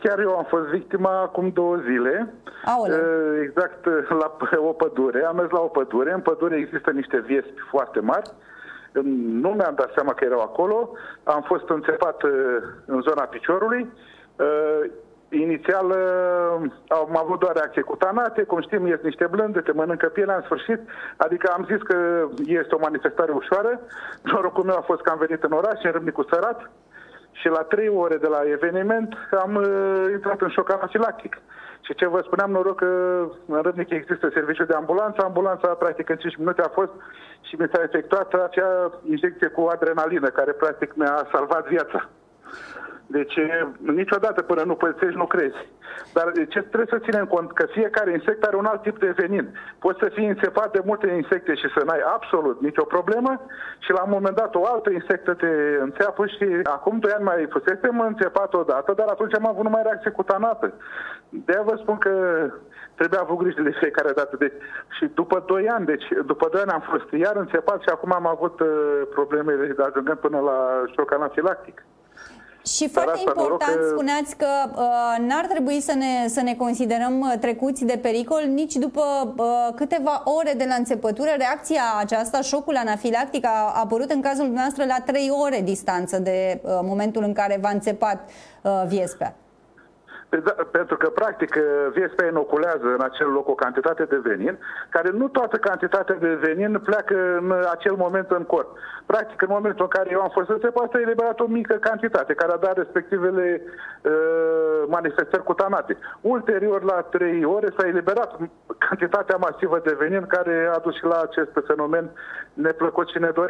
Chiar eu am fost victima acum 2 zile, exact la o pădure. Am mers la o pădure. În pădure există niște viespi foarte mari. Nu mi-am dat seama că erau acolo. Am fost înțepat în zona piciorului. Inițial am avut doar reacție cutanate, cum știm, ies niște blânde, te mănâncă pielea în sfârșit, adică am zis că este o manifestare ușoară. Norocul meu a fost că am venit în oraș, în Râmnicu Sărat, și la 3 ore de la eveniment am intrat în șoc anafilactic. Și ce vă spuneam, noroc că în Râmnic există serviciu de ambulanță. Ambulanța, practic, în 5 minute a fost și mi s-a efectuat acea injecție cu adrenalină, care, practic, mi-a salvat viața. Deci, niciodată până nu pățești, nu crezi. Dar ce trebuie să ținem cont? Că fiecare insect are un alt tip de venin. Poți să fii înțepat de multe insecte și să n-ai absolut nicio problemă și la un moment dat o altă insectă te înțeapă și acum 2 ani mai fusesem înțepat odată, dar atunci am avut numai reacție cutanată. De-aia vă spun că trebuie avut grijă de fiecare dată. Deci, și după 2 ani, după 2 ani am fost iar înțepat și acum am avut probleme ajungând până la șoc anafilactic. Și foarte important, spuneați că n-ar trebui să ne considerăm trecuți de pericol nici după câteva ore de la înțepătură. Reacția aceasta, șocul anafilactic, a apărut în cazul dumneavoastră la 3 ore distanță de momentul în care v-a înțepat viespea. Da, pentru că, practic, viespea inoculează în acel loc o cantitate de venin, care nu toată cantitatea de venin pleacă în acel moment în corp. Practic, în momentul în care eu am fost înțepat, a eliberat o mică cantitate, care a dat respectivele manifestări cutanate. Ulterior, la 3 ore, s-a eliberat cantitatea masivă de venin, care a dus și la acest fenomen neplăcut și nedorit.